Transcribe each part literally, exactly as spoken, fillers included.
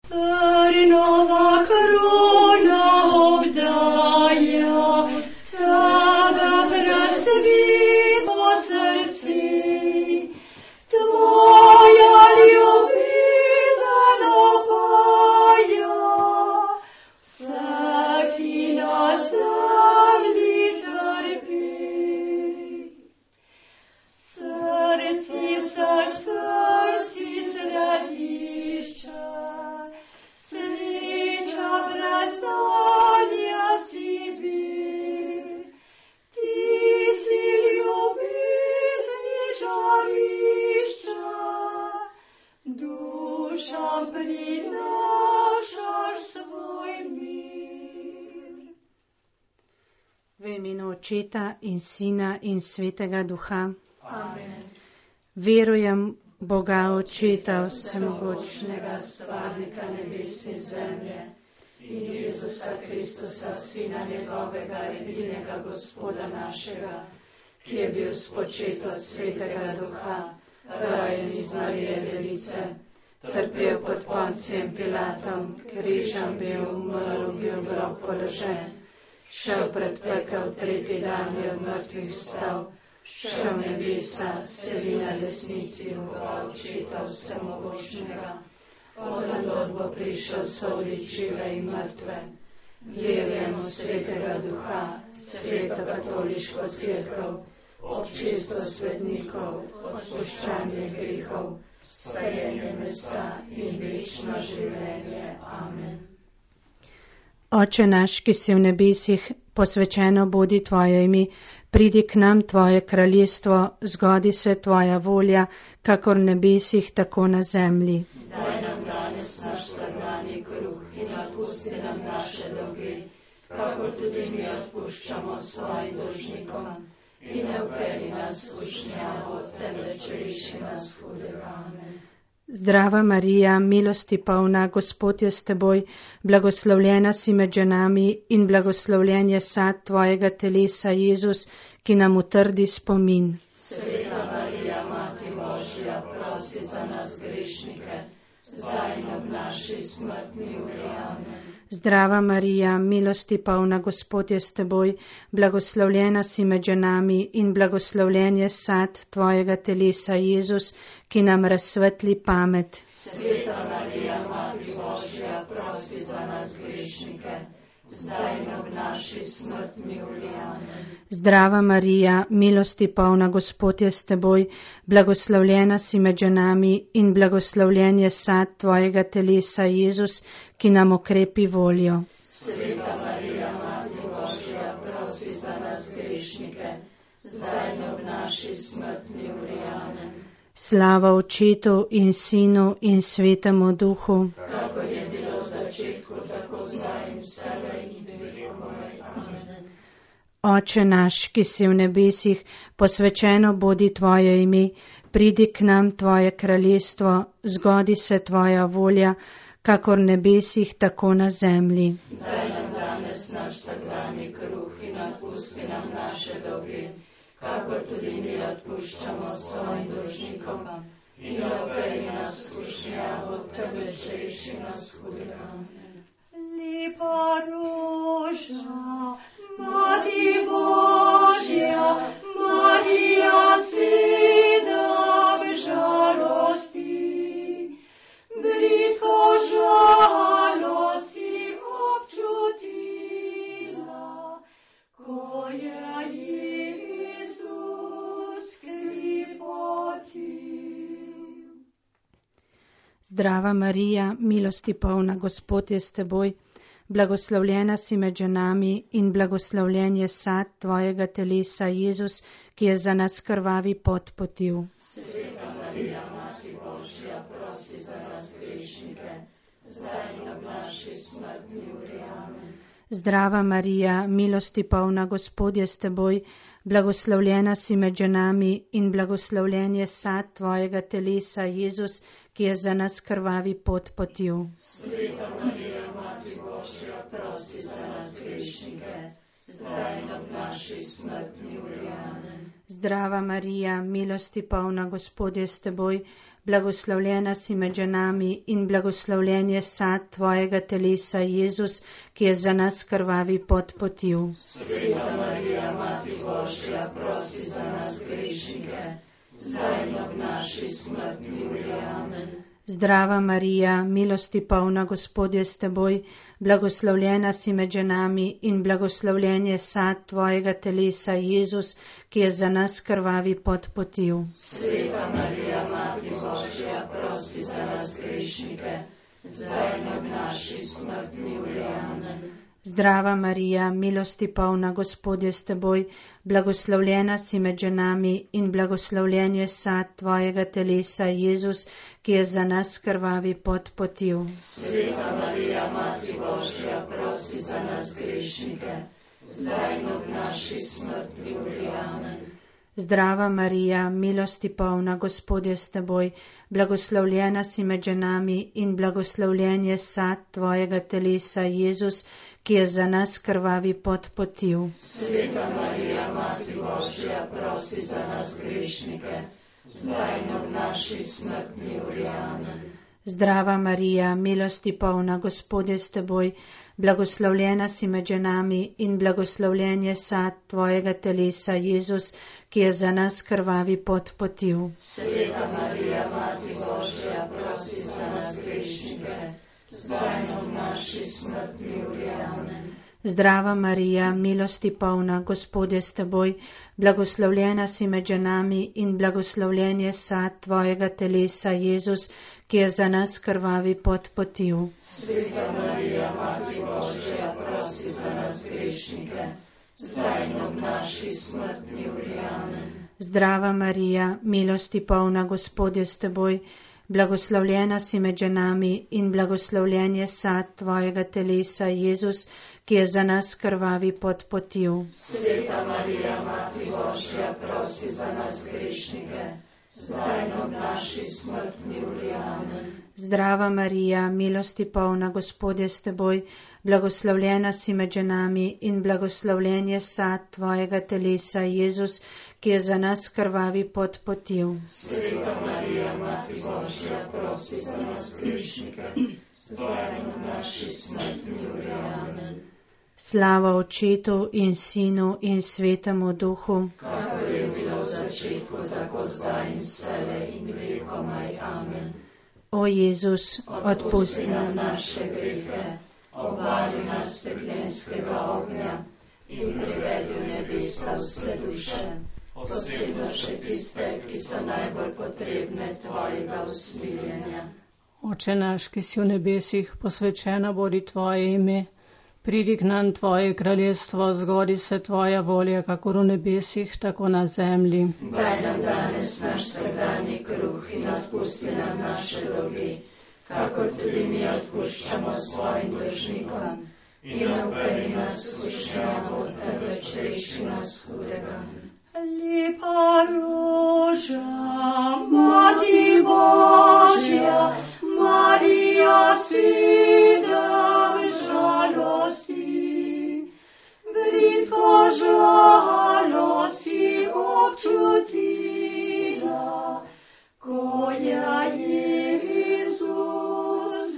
Trnova krona obdaja, tebe presvito srce, tvoja ljubezen opaja, vse, ki na zemlji trpi. Srci vseh srci središče, sreča brezdanja si bil. Ti si ljubezni žarišče, dušam prinašaš svoj mir. V imenu Očeta in Sina in Svetega Duha. Amen. Verujem Boga Očeta vsemogočnega, Stvarnika nebes in zemlje, in Jezusa Kristusa, Sina njegovega, edinega Gospoda našega, ki je bil spočet od Svetega Duha, rojen iz Marije Device, trpel pod Poncijem Pilatom, križem bil, umrl, bil v grob položen, šel pred pekel, tretji dan je od mrtvih vstal, šel v nebesa, sedi na desnici Boga Očeta vsemogočnega, odtod bo prišel sodit žive in mrtve. Verujem v Svetega Duha, Sveto katoliško cerkev, občestvo svetnikov, odpuščanje grehov, vstajenje mesa in večno življenje. Amen. Oče naš, ki si v nebesih, posvečeno bodi tvoje ime, pridi k nam tvoje kraljestvo, zgodi se tvoja volja, kakor v nebesih, tako na zemlji. Daj nam danes naš vsakdanji kruh in odpusti nam naše dolge, kakor tudi mi odpuščamo svojim dolžnikom. In ne vpelji nas v skušnjavo, temveč reši nas hudega. Amen. Zdrava Marija, milosti polna, Gospod je s teboj, blagoslovljena si med ženami in blagoslovljen je sad tvojega telesa, Jezus, ki nam utrdi spomin. Sveta Marija, Mati Božja, prosi za nas grešnike, zdaj in ob naši smrtni uri. Amen. Zdrava Marija, milosti polna, Gospod je s teboj, blagoslovljena si med ženami in blagoslovljen je sad tvojega telesa, Jezus, ki nam razsvetli pamet. Sveta Marija, Mati Božja, prosi za nas grešnike, zdaj in ob naši smrtni uri. Amen. Zdrava Marija, milosti polna, Gospod je s teboj, blagoslovljena si med ženami in blagoslovljen je sad tvojega telesa, Jezus, ki nam okrepi voljo. Sveta Marija, Mati Božja, prosi za nas grešnike, zdaj in ob naši smrtni uri. Amen. Slava Očetu in Sinu in Svetemu Duhu. Kakor je bilo v začetku, tako zdaj in vselej in vekomaj. Amen. Oče naš, ki si v nebesih, posvečeno bodi tvoje ime, pridi k nam tvoje kraljestvo, zgodi se tvoja volja, kakor v nebesih, tako na zemlji. Daj nam danes naš vsakdanji kruh in odpusti nam naše dolge, kakor tudi mi odpuščamo svojim dolžnikom. In ne vpelji nas v skušnjavo, temveč reši nas hudega. Amen. Lepa roža, Mati Božja, Marija sedem žalosti, bridko žalosti občutila, ko je Jezus kripotil. Zdrava Marija, milosti polna, Gospod je s teboj, blagoslovljena si med ženami in blagoslovljen je sad tvojega telesa, Jezus, ki je za nas krvavi pot potil. Sveta Marija, Mati Božja, prosi za nas grešnike, zdaj in ob naši smrtni uri. Amen. Zdrava Marija, milosti polna, Gospod je s teboj, blagoslovljena si med ženami in blagoslovljen je sad tvojega telesa, Jezus, ki je za nas krvavi pot potil. Sveta Marija, Mati Božja, prosi za nas grešnike, zdaj in ob naši smrtni uri. Amen. Zdrava Marija, milosti polna, Gospod je s teboj, blagoslovljena si med ženami in blagoslovljen je sad tvojega telesa, Jezus, ki je za nas krvavi pot potil. Sveta Marija, Mati Božja, prosi za nas grešnike, zdaj in ob naši smrtni uri. Amen. Zdrava Marija, milosti polna, Gospod je s teboj, blagoslovljena si med ženami in blagoslovljen je sad tvojega telesa, Jezus, ki je za nas krvavi pot potil. Sveta Marija, Mati Božja, prosi za nas grešnike, zdaj in ob naši smrtni uri. Amen. Zdrava Marija, milosti polna, Gospod je s teboj, blagoslovljena si med ženami in blagoslovljen je sad tvojega telesa, Jezus, ki je za nas krvavi pot potil. Sveta Marija, Mati Božja, prosi za nas grešnike, zdaj in ob naši smrtni uri. Amen. Zdrava Marija, milosti polna, Gospod je s teboj, blagoslovljena si med ženami in blagoslovljen je sad tvojega telesa, Jezus, ki je za nas krvavi pot potil. Sveta Marija, Mati Božja, prosi za nas grešnike, zdaj in ob naši smrtni uri. Amen. Zdrava Marija, milosti polna, Gospod je s teboj, blagoslovljena si med ženami in blagoslovljen je sad tvojega telesa, Jezus, ki je za nas krvavi pot potil. Sveta Marija, Mati Božja, prosi za nas grešnike, zdaj in ob naši smrtni uri. Amen. Zdrava Marija, milosti polna, Gospod je s teboj, blagoslovljena si med ženami in blagoslovljen je sad tvojega telesa, Jezus, ki je za nas krvavi pot potil. Sveta Marija, Mati Božja, prosi za nas grešnike, zdaj in ob naši smrtni uri. Amen. Zdrava Marija, milosti polna, Gospod je s teboj, blagoslovljena si med ženami in blagoslovljen je sad tvojega telesa, Jezus, ki je za nas krvavi pot potil. Sveta Marija, Mati Božja, prosi za nas grešnike, zdaj in ob naši smrtni uri. Amen. Zdrava Marija, milosti polna, Gospod je s teboj, blagoslovljena si med ženami in blagoslovljen je sad tvojega telesa, Jezus, ki je za nas krvavi pot potil. Sveta Marija, Mati Božja, prosi za nas grešnike, zdaj in ob naši smrtni uri. Amen. Slava Očetu in Sinu in Svetemu Duhu, kakor je bilo v začetku, tako zdaj in vselej in vekomaj. Amen. O Jezus, Odpusti nam naše grehe, obvari nas peklenskega ognja in privedi v nebesa vse duše, posebno še tiste, ki so najbolj potrebne tvojega usmiljenja. Oče naš, ki si v nebesih, posvečena bodi tvoje ime. Pridi k nam tvoje kraljestvo, zgodi se tvoja volja, kakor v nebesih, tako na zemlji. Daj nam danes naš vsakdanji kruh in odpusti nam naše dolge, kakor tudi mi odpuščamo svojim dolžnikom. In ne vpelji nas v kušnjavo, temveč reši nas hudega. Lepa roža, Mati Božja, Marija sina v žalosti, bridko žalosti občutila, ko je Jezus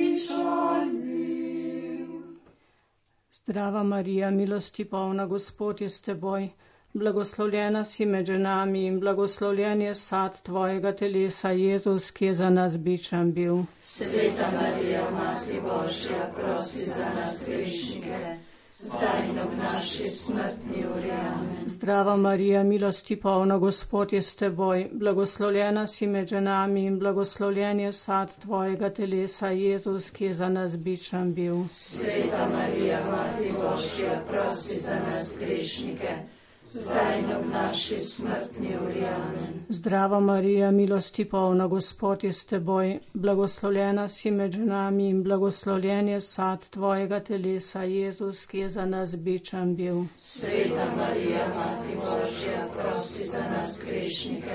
bičanil. Zdrava Marija, milosti polna, Gospod je s teboj, blagoslovljena si med ženami in blagoslovljen je sad tvojega telesa, Jezus, ki je za nas bičan bil. Sveta Marija, Mati Božja, prosi za nas grešnike, zdaj in ob naši smrtni uri. Amen. Zdrava Marija, milosti polna, Gospod je s teboj, blagoslovljena si med ženami in blagoslovljen je sad tvojega telesa, Jezus, ki je za nas bičan bil. Sveta Marija, Mati Božja, prosi za nas grešnike, zdaj in ob naši smrtni uri. Amen. Zdrava Marija, milosti polna, Gospod je s teboj, blagoslovljena si med ženami in blagoslovljen je sad tvojega telesa, Jezus, ki je za nas bičan bil. Sveta Marija, Mati Božja, prosi za nas grešnike,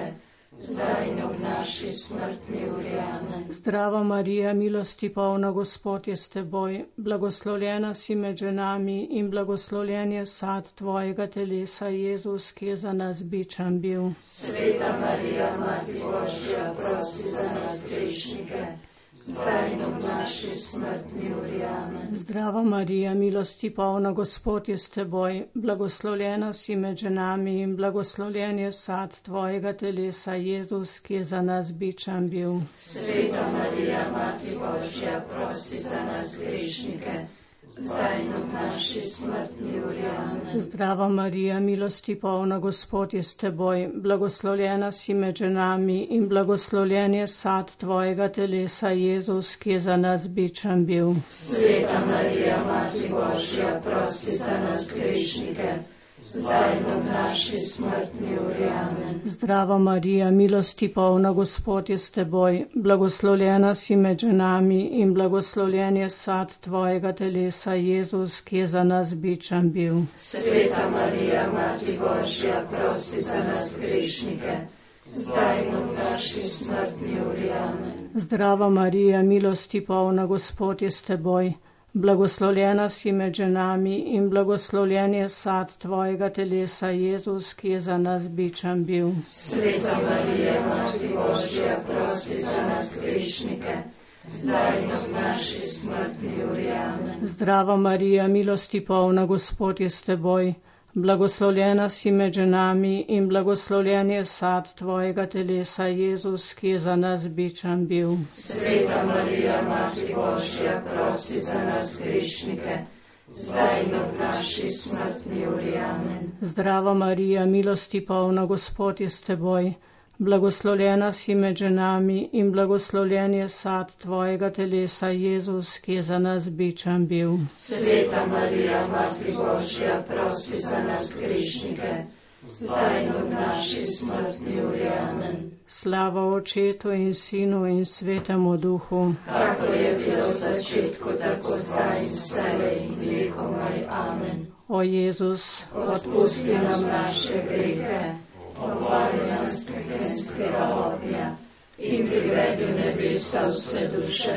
zdaj in ob naši smrtni uri. Amen. Zdrava Marija, milosti polna, Gospod je s teboj, blagoslovljena si med ženami in blagoslovljen je sad tvojega telesa, Jezus, ki je za nas bičan bil. Sveta Marija, Mati Božja, prosi za nas grešnike, zdaj in ob naši smrtni uri. Amen. Zdrava Marija, milosti polna, Gospod je s teboj, blagoslovljena si med ženami in blagoslovljen je sad tvojega telesa, Jezus, ki je za nas bičan bil. Sveta Marija, Mati Božja, prosi za nas grešnike, zdaj in ob naši smrtni uri. Amen. Zdrava Marija, milosti polna, Gospod je s teboj, blagoslovljena si med ženami in blagoslovljen je sad tvojega telesa, Jezus, ki je za nas bičan bil. Sveta Marija, Mati Božja, prosi za nas grešnike, zdaj in ob naši smrtni uri. Amen. Zdrava Marija, milosti polna, Gospod je s teboj, blagoslovljena si med ženami in blagoslovljen je sad tvojega telesa, Jezus, ki je za nas bičan bil. Sveta Marija, Mati Božja, prosi za nas grešnike, zdaj in ob naši smrtni uri. Amen. Zdrava Marija, milosti polna, Gospod je s teboj, blagoslovljena si med ženami in blagoslovljen je sad tvojega telesa, Jezus, ki je za nas bičan bil. Sveta Marija, Mati Božja, prosi za nas grešnike, zdaj in ob naši smrtni uri. Amen. Zdrava Marija, milosti polna, Gospod je s teboj, blagoslovljena si med ženami in blagoslovljen je sad tvojega telesa, Jezus, ki je za nas bičan bil. Sveta Marija, Mati Božja, prosi za nas grešnike, zdaj in ob naši smrtni uri. Amen. Zdrava Marija, milosti polna, Gospod je s teboj, blagoslovljena si med ženami in blagoslovljen je sad tvojega telesa, Jezus, ki je za nas bičan bil. Sveta Marija, Mati Božja, prosi za nas grešnike, zdaj in ob naši smrtni uri. Amen. Slava Očetu in Sinu in Svetemu Duhu, kakor je bilo v začetku, tako zdaj in vselej in vekomaj. Amen. o Jezus, Odpusti nam naše grehe, obvari nas krehenskega ognja in privedi v nebesa vse duše,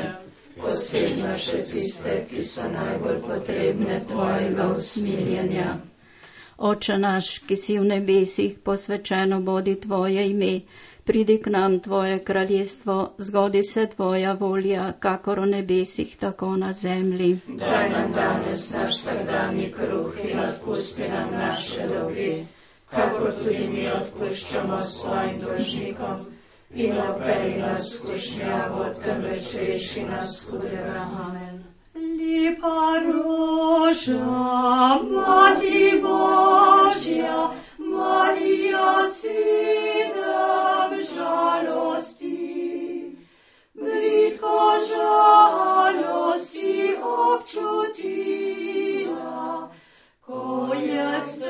posebno še tiste, ki so najbolj potrebne tvojega usmiljenja. Oče naš, ki si v nebesih, posvečeno bodi tvoje ime, pridi k nam tvoje kraljestvo, zgodi se tvoja volja, kakor v nebesih, tako na zemlji. Daj nam danes naš vsakdanji kruh in odpusti nam naše dolge, kakor tudi mi odpuščamo svojim dolžnikom, in operi nas v skušnjavo, temveč reši nas hudega. Amen. Lepa roža, Mati Božja, Marija si nam žalosti, bridko žalosti občutila, ko je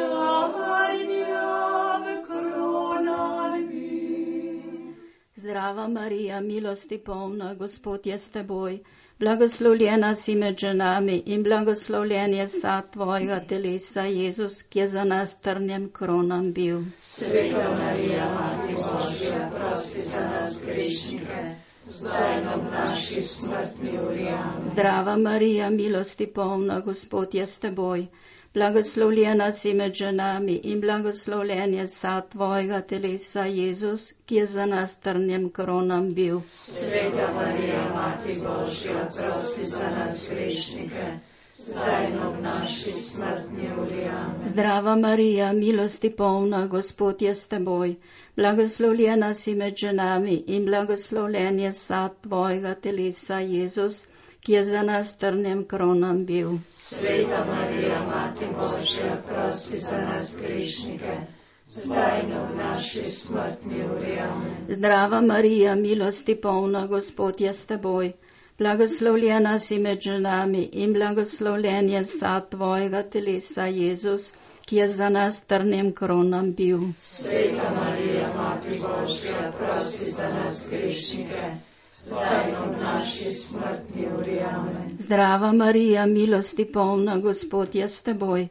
strnjam kronan bil. Zdrava Marija, milosti polna, Gospod je s teboj, blagoslovljena si med ženami in blagoslovljen je sad tvojega telesa, Jezus, ki je za nas trnjem kronan bil. Sveta Marija, Mati Božja, prosi za nas grešnike, zdaj in ob naši smrtni uri. Amen. Zdrava Marija, milosti polna, Gospod je s teboj, blagoslovljena si med ženami in blagoslovljen je sad tvojega telesa, Jezus, ki je za nas trnjem kronan bil. Sveta Marija, Mati Božja, prosi za nas grešnike, zdaj in ob naši smrtni uri. Amen. Zdrava Marija, milosti polna, Gospod je s teboj, blagoslovljena si med ženami in blagoslovljen je sad tvojega telesa, Jezus, ki je za nas trnjem kronan bil. Sveta Marija, Mati Božja, prosi za nas grešnike, zdaj in ob naši smrtni uri. Amen. Zdrava Marija, milosti polna, Gospod je s teboj, blagoslovljena si med ženami in blagoslovljen je sad tvojega telesa, Jezus, ki je za nas trnjem kronan bil. Sveta Marija, Mati Božja, prosi za nas grešnike, zdaj in ob naši smrtni uri. Amen. Zdrava Marija, milosti polna, Gospod je s teboj,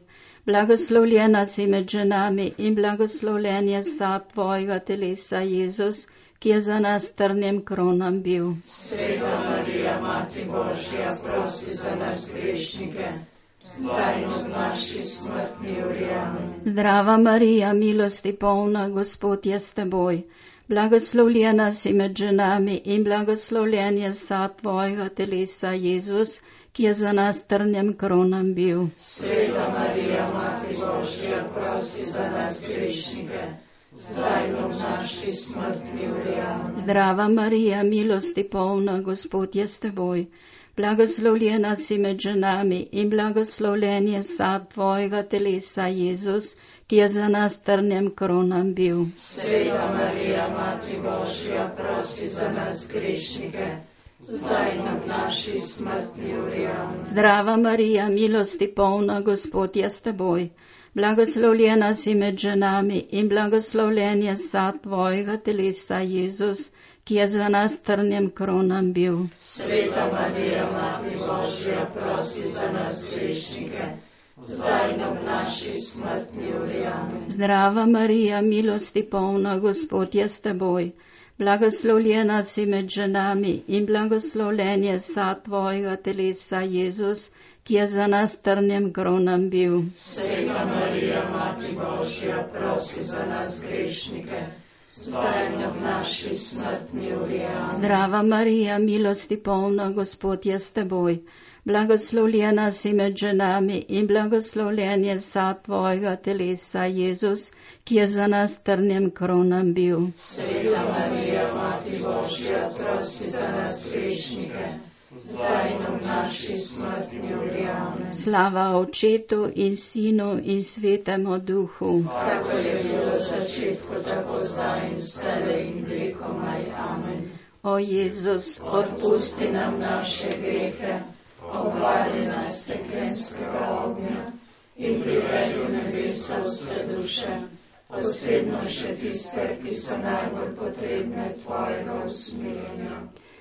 Blagoslovljena si med ženami in blagoslovljen je sad tvojega telesa, Jezus, ki je za nas trnjem kronan bil. Sveta Marija, Mati Božja, prosi za nas grešnike, zdaj in ob naši smrtni uri. Amen. Zdrava Marija, milosti polna, Gospod je s teboj. Blagoslovljena si med ženami in blagoslovljen je sad tvojega telesa, Jezus, ki je za nas trnjem kronan bil. Sveta Marija, Mati Božja, prosi za nas grešnike, zdaj in ob naši smrtni uri. Amen. Zdrava Marija, milosti polna, Gospod je s teboj. Blagoslovljena si med ženami in blagoslovljen je sad tvojega telesa, Jezus, ki je za nas trnjem kronan bil. Sveta Marija, Mati Božja, prosi za nas grešnike, zdaj in ob naši smrtni uri. Amen. Zdrava Marija, milosti polna, Gospod je s teboj. Blagoslovljena si med ženami in blagoslovljen je sad tvojega telesa, Jezus, ki je za nas trnjem kronan bil. Sveta Marija, Mati Božja, prosi za nas grešnike, zdaj in ob naši smrtni uri. Amen. Zdrava Marija, milosti polna, Gospod je s teboj. Blagoslovljena si med ženami in blagoslovljen je sad tvojega telesa, Jezus, ki je za nas trnjem kronan bil. Sveta Marija, Mati Božja, prosi za nas grešnike, zdaj in ob naši smrtni uri. Amen. Zdrava Marija, milosti polna, Gospod je s teboj. Blagoslovljena si med ženami in blagoslovljen je sad tvojega telesa, Jezus, ki je za nas trnjem kronan bil. Sveta Marija, Mati Božja, prosi za nas grešnike, zdaj in ob naši smrtni uri. Amen. Slava Očetu in Sinu in Svetemu Duhu. Kako je bilo v začetku, tako zdaj in vselej in vekomaj. Amen. O Jezus, Odpusti nam naše grehe, obvari nas peklenskega ognja in privedi v nebesa vse duše, posebno še tiste, ki so najbolj potrebne tvojega usmiljenja.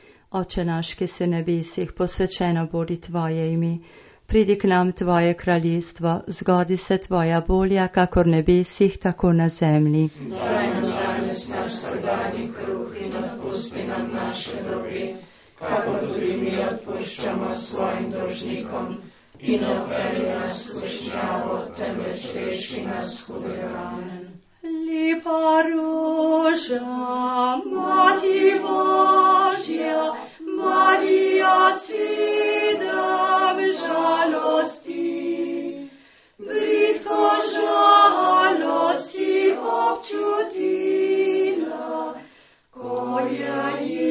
Oče naš, ki si v nebesih, posvečeno bodi tvoje ime. Pridi k nam tvoje kraljestvo, zgodi se tvoja volja, kakor v nebesih, tako na zemlji. Daj nam danes naš vsakdanji kruh in odpusti nam naše dolge, kakor tudi mi odpuščamo svojim dolžnikom, in ne vpelji nas v skušnjavo, temveč reši nas hudega. Amen. Lepa roža, Mati Božja, Marija sedem žalosti, bridko žalost si občutila, ko je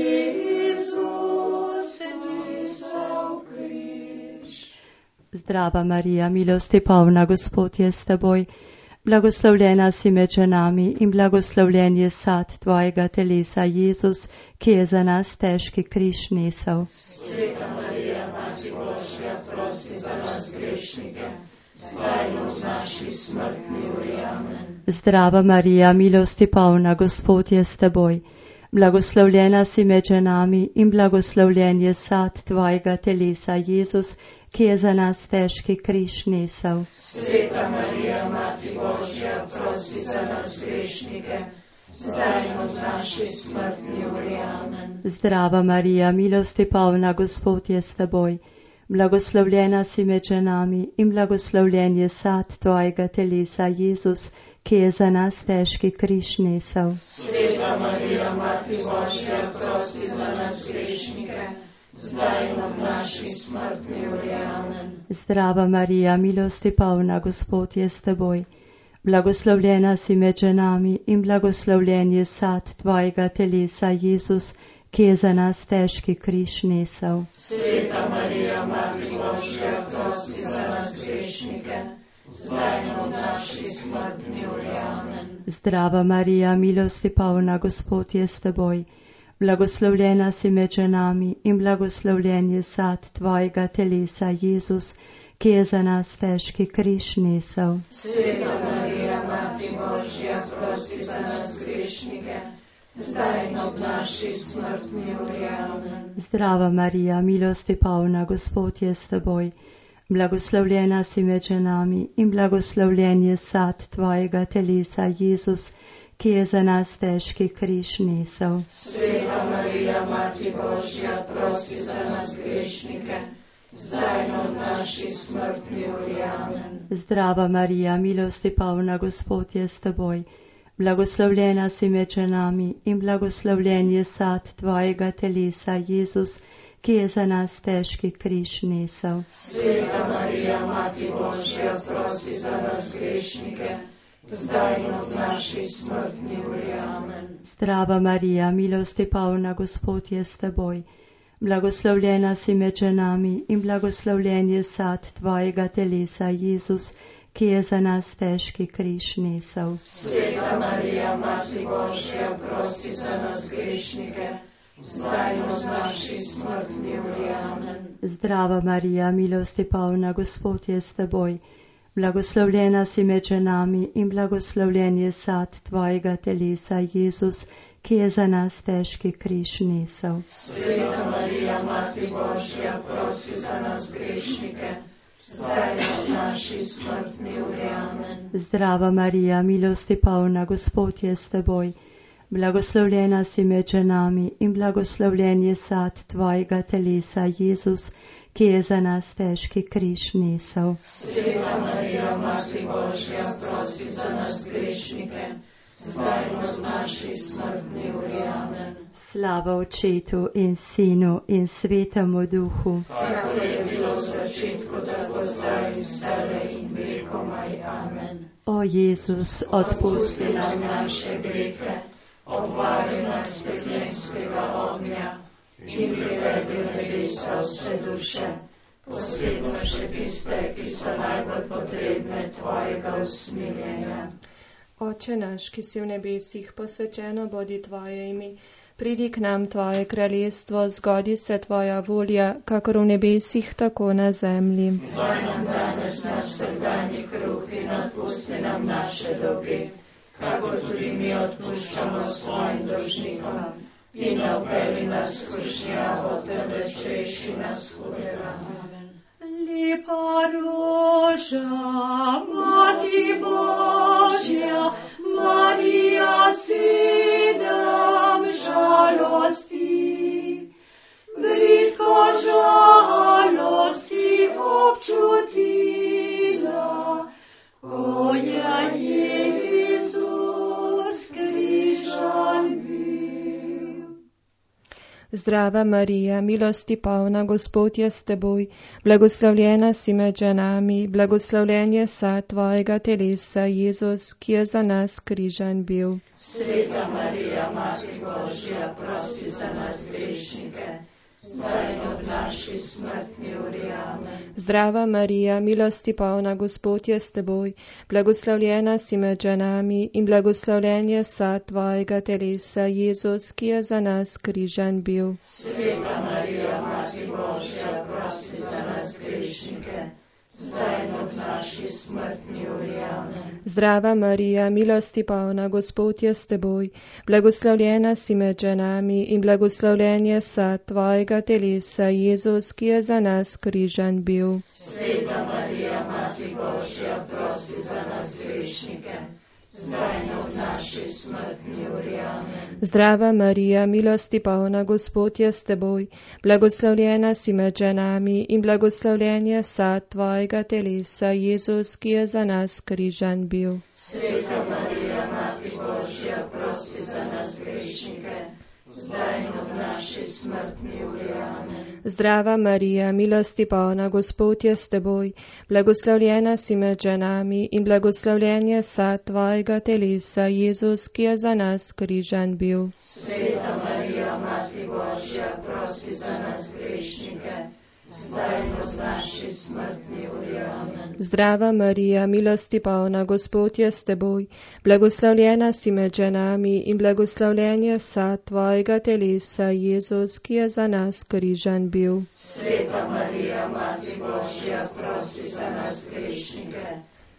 Jezus nesel križ. Zdrava Marija, milosti polna, Gospod je s teboj. Blagoslovljena si med ženami in blagoslovljen je sad tvojega telesa, Jezus, ki je za nas težki križ nesel. Sveta Marija, Mati Božja, prosi za nas grešnike, zdaj in v naši smrtni uri. Amen. Zdrava Marija, milosti polna, Gospod je s teboj. Blagoslovljena si med ženami in blagoslovljen je sad tvojega telesa, Jezus, ki je za nas težki križ nesel. Sveta Marija, Mati Božja, prosi za nas grešnike, zdaj in v naši smrtni uri. Amen. Zdrava Marija, milosti polna, Gospod je s teboj. Blagoslovljena si med ženami in blagoslovljen je sad tvojega telesa, Jezus, ki je za nas težki križ nesel. Sveta Marija, Mati Božja, prosi za nas grešnike, zdaj in ob naši smrtni uri. Amen. Zdrava Marija, milosti polna, Gospod je s teboj. Blagoslovljena si med ženami in blagoslovljen je sad tvojega telesa, Jezus, ki je za nas težki križ nesel. Sveta Marija, Mati Božja, prosi za nas grešnike, zdaj in ob naši smrtni uri. Amen. Zdrava Marija, milosti polna, Gospod je s teboj. Blagoslovljena si med ženami in blagoslovljen je sad tvojega telesa, Jezus, ki je za nas težki križ nesel. Sveta Marija, Mati Božja, prosi za nas grešnike, zdaj in ob naši smrtni uri. Amen. Zdrava Marija, milosti polna, Gospod je s teboj. Blagoslovljena si med ženami in blagoslovljen je sad tvojega telesa, Jezus, ki je za nas težki križ nesel. Sveta Marija, Mati Božja, prosi za nas grešnike, zdaj in od naši smrtni uri. Amen. Zdrava Marija, milosti polna, Gospod je s teboj. Blagoslovljena si med ženami in blagoslovljen je sad tvojega telesa, Jezus, ki je za nas težki križ nesel. Sveta Marija, Mati Božja, prosi za nas grešnike, zdaj in od naši smrtni uri. Amen. Zdrava Marija, milosti polna, Gospod je s teboj. Blagoslovljena si med ženami in blagoslovljen je sad tvojega telesa, Jezus, ki je za nas težki križ nesel. Sveta Marija, Mati Božja, prosi za nas grešnike, zdaj in od naši smrtni uri. Amen. Zdrava Marija, milosti polna, Gospod je s teboj. Blagoslovljena si med ženami in blagoslovljen je sad tvojega telesa, Jezus, ki je za nas težki križ nesel. Sveta Marija, Mati Božja, prosi za nas grešnike, zdaj in od naši smrtni uri. Amen. Zdrava Marija, milosti polna, Gospod je s teboj. Blagoslovljena si med ženami in blagoslovljen je sad tvojega telesa, Jezus, ki je za nas težki križ nesel. Sveta Marija, Mati Božja, prosi za nas grešnike, zdaj in od naši smrtni uri. Amen. Slava Očetu in Sinu in Svetemu Duhu, kako je bilo v začetku, tako zdaj in vselej in vekomaj. Amen. O Jezus, odpusti Odpusti nam naše grehe, obvari nas pekljenskega ognja in privedi v nebesa vse duše, posebno še tiste, ki so najbolj potrebne tvojega usmiljenja. Oče naš, ki si v nebesih, posvečeno bodi tvoje ime. Pridi k nam tvoje kraljestvo, zgodi se tvoja volja, kakor v nebesih, tako na zemlji. Daj nam danes naš vsakdanji kruh in odpusti nam naše dolge, kakor tudi mi odpuščamo svojim dolžnikom. In ne vpelji nas v skušnjavo, temveč reši nas hudega. Lepa roža, Mati Božja, Marija sedem žalosti, bridko žalosti občutila, ko je Jezus križan bil. Zdrava Marija, milosti polna, Gospod je s teboj, blagoslovljena si med ženami, blagoslovljen je sad tvojega telesa, Jezus, ki je za nas križan bil. Sveta Marija, Mati Božja, prosi za nas grešnike, zdaj in od naši smrtni uri. Amen. Zdrava Marija, milosti polna, Gospod je s teboj, blagoslovljena si med ženami in blagoslovljen je sad tvojega telesa, Jezus, ki je za nas križan bil. Sveta Marija, Mati Božja, prosi za nas grešnike, zdaj in od naši smrtni uri. Amen. Zdrava Marija, milosti polna, Gospod je s teboj, blagoslovljena si med ženami in blagoslovljen je sad tvojega telesa, Jezus, ki je za nas križan bil. Sveta Marija, Mati Božja, prosi za nas grešnike, zdaj in od naši smrtni uri. Amen. Zdrava Marija, milosti polna, Gospod je s teboj, blagoslovljena si med ženami in blagoslovljen je sad tvojega telesa, Jezus, ki je za nas križan bil. Sveta Marija, Mati Božja, prosi za nas grešnike, zdaj in od naši smrtni uri. Amen. Zdrava Marija, milosti polna, Gospod je s teboj, blagoslovljena si med ženami in blagoslovljen je sad tvojega telesa, Jezus, ki je za nas križan bil. Sveta Marija, Mati Božja, prosi za nas grešnike, zdaj in od naši smrtni uri. Amen. Zdrava Marija, milosti polna, Gospod je s teboj, blagoslovljena si med ženami in blagoslovljen je sad tvojega telesa, Jezus, ki je za nas križan bil. Sveta Marija, Mati Božja, prosi za nas grešnike,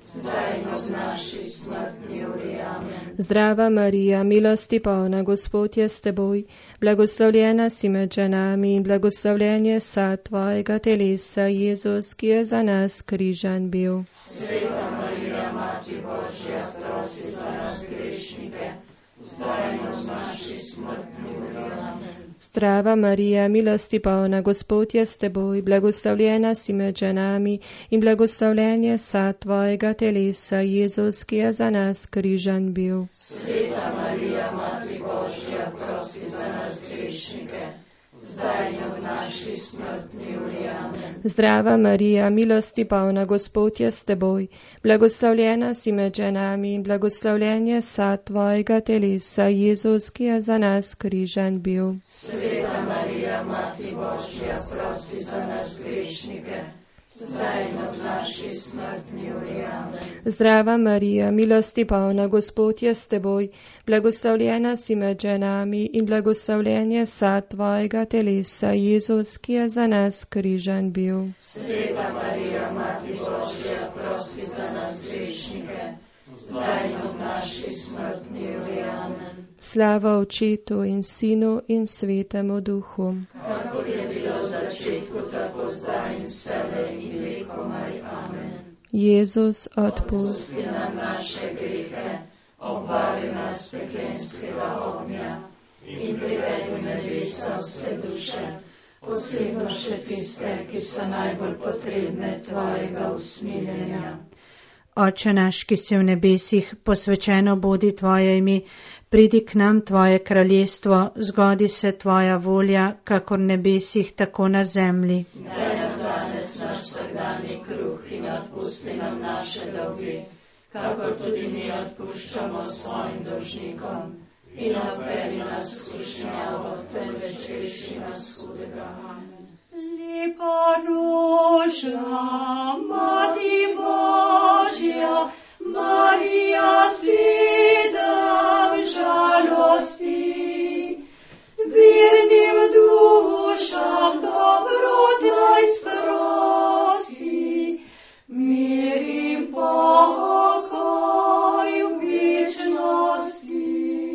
zdaj in ob naši smrtni uri. Amen. Zdrava Marija, milosti polna, Gospod je s teboj, blagoslovljena si med ženami in blagoslovljen je sad tvojega telesa, Jezus, ki je za nas križan bil. Sveta Marija, Mati Božja, prosi za nas grešnike, zdaj in ob naši smrtni uri. Amen. Zdrava Marija, milosti polna, Gospod je s teboj, blagoslovljena si med ženami in blagoslovljen je sad tvojega telesa, Jezus, ki je za nas križan bil. Sveta Marija, Mati Božja, prosi za nas grešnike, zdaj in ob naši smrtni uri. Amen. Zdrava Marija, milosti polna, Gospod je s teboj, blagoslovljena si med ženami in blagoslovljen je sad tvojega telesa, Jezus, ki je za nas križan bil. Sveta Marija, Mati Božja, prosi za nas grešnike, zdaj in ob naši smrtni uri. Amen. Zdrava Marija, milosti polna, Gospod je s teboj, blagoslovljena si med ženami in blagoslovljen je sad tvojega telesa, Jezus, ki je za nas križan bil. Sveta Marija, Mati Božja, prosi za nas grešnike, zdaj in ob naši smrtni uri. Amen. Slava Očetu in Sinu in Svetemu Duhu. Kakor je bilo v začetku, tako zdaj in vselej in vekomaj. Amen. Jezus, odpusti Odpusti nam naše grehe, obvari nas peklenskega ognja in privedi v nebesa vse duše, posebno še tiste, ki so najbolj potrebne tvojega usmiljenja. Oče naš, ki si v nebesih, posvečeno bodi tvoje ime, pridi k nam tvoje kraljestvo, zgodi se tvoja volja, kakor v nebesih, tako na zemlji. Daj nam danes naš vsakdanji kruh in odpusti nam naše dolge, kakor tudi mi odpuščamo svojim dolžnikom. In odpelji nas v skušnjavo, temveč reši nas hudega. Amen. Lepa roža, Mati Božja, Marija, sedem žalosti, vernim dušam dobrotaj sprosi, mir in pokoj v večnosti.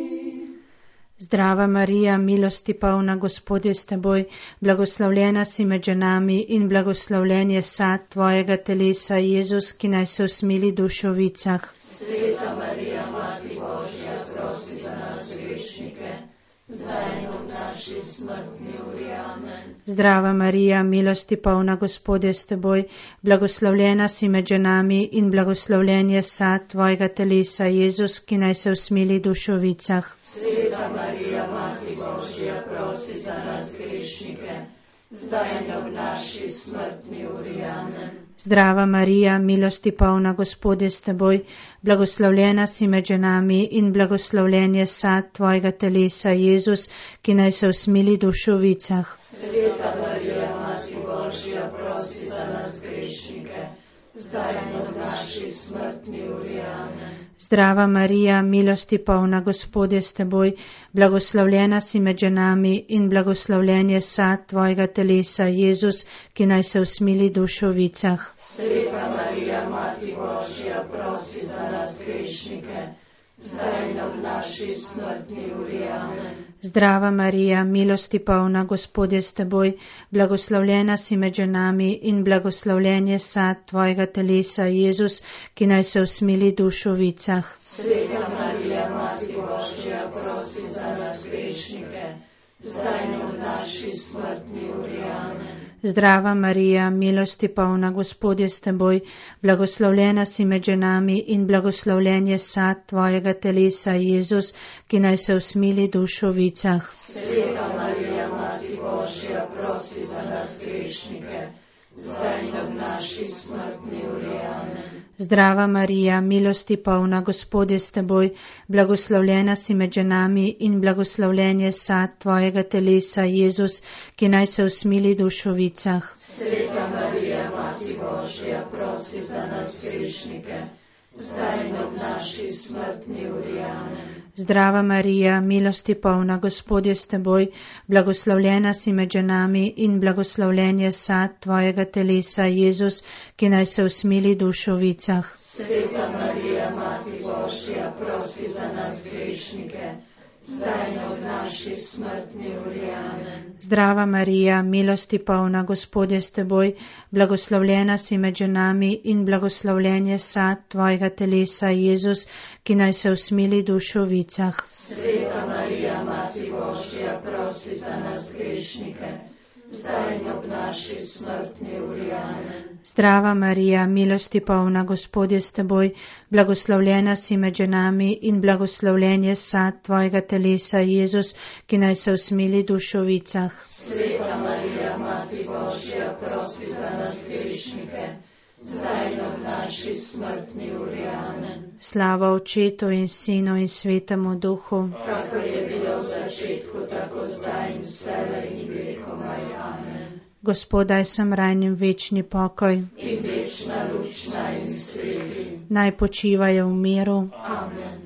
Zdrava Marija, milosti polna, Gospod je s teboj, blagoslovljena si med ženami in blagoslovljen je sad tvojega telesa, Jezus, ki naj se usmili dušovicah. Sveta Marija, Mati Božja, prosi za nas grešnike, zdaj in ob naši smrtni uri. Amen. Zdrava Marija, milosti polna, Gospod je s teboj, blagoslovljena si med ženami in blagoslovljen je sad tvojega telesa, Jezus, ki naj se usmili dušovicah. Sveta Marija, Mati Božja, prosi za nas grešnike, zdaj in ob naši smrtni uri. Amen. Zdrava Marija, milosti polna, Gospod je s teboj, blagoslovljena si med ženami in blagoslovljen je sad tvojega telesa, Jezus, ki naj se usmili dušovicah. Sveta Marija, Mati Božja, prosi za nas grešnike, zdaj in ob naši smrtni uri. Amen. Zdrava Marija, milosti polna, Gospod je s teboj, blagoslovljena si med ženami in blagoslovljen je sad tvojega telesa, Jezus, ki naj se usmili dušovicah. Sveta Marija, Mati Božja, prosi za nas grešnike, zdaj in ob naši smrtni uri. Amen. Zdrava Marija, milosti polna, Gospod je s teboj, blagoslovljena si med ženami in blagoslovljen je sad tvojega telesa, Jezus, ki naj se usmili dušovicah. Sveta Marija, Mati Božja, prosi za nas grešnike, zdaj in ob naši smrtni uri. Amen. Zdrava Marija, milosti polna, Gospod je s teboj, blagoslovljena si med ženami in blagoslovljen je sad tvojega telesa, Jezus, ki naj se usmili dušovicah. Sveta Marija, Mati Božja, prosi za nas grešnike, zdaj in ob naši smrtni uri. Amen. Zdrava Marija, milosti polna, Gospod je s teboj, blagoslovljena si med ženami in blagoslovljen je sad tvojega telesa, Jezus, ki naj se usmili dušovicah. Sveta Marija, Mati Božja, prosi za nas grešnike, zdaj in ob naši smrtni uri. Amen. Zdrava Marija, milosti polna, Gospod je s teboj, blagoslovljena si med ženami in blagoslovljen je sad tvojega telesa, Jezus, ki naj se usmili dušovicah. Sveta Marija, Mati Božja, prosi za nas grešnike, zdaj in ob naši smrtni uri. Amen. Zdrava Marija, milosti polna, Gospod je s teboj, blagoslovljena si med ženami in blagoslovljen je sad tvojega telesa, Jezus, ki naj se usmili dušovicah. Sveta Marija, Mati Božja, prosi za nas grešnike, zdaj in ob naši smrtni uri. Amen. Zdrava Marija, milosti polna, Gospod je s teboj, blagoslovljena si med ženami in blagoslovljen je sad tvojega telesa, Jezus, ki naj se usmili dušovicah. Sveta Marija, Mati Božja, prosi za nas grešnike, zdaj in ob naši smrtni uri. Amen. Slava Očetu in Sinu in Svetemu Duhu, kakor je bilo v začetku, tako zdaj in vselej in vekomaj. Amen. Gospod, daj sem rajnim večni pokoj in večna luč naj jim sveti. Naj počivajo v miru. Amen.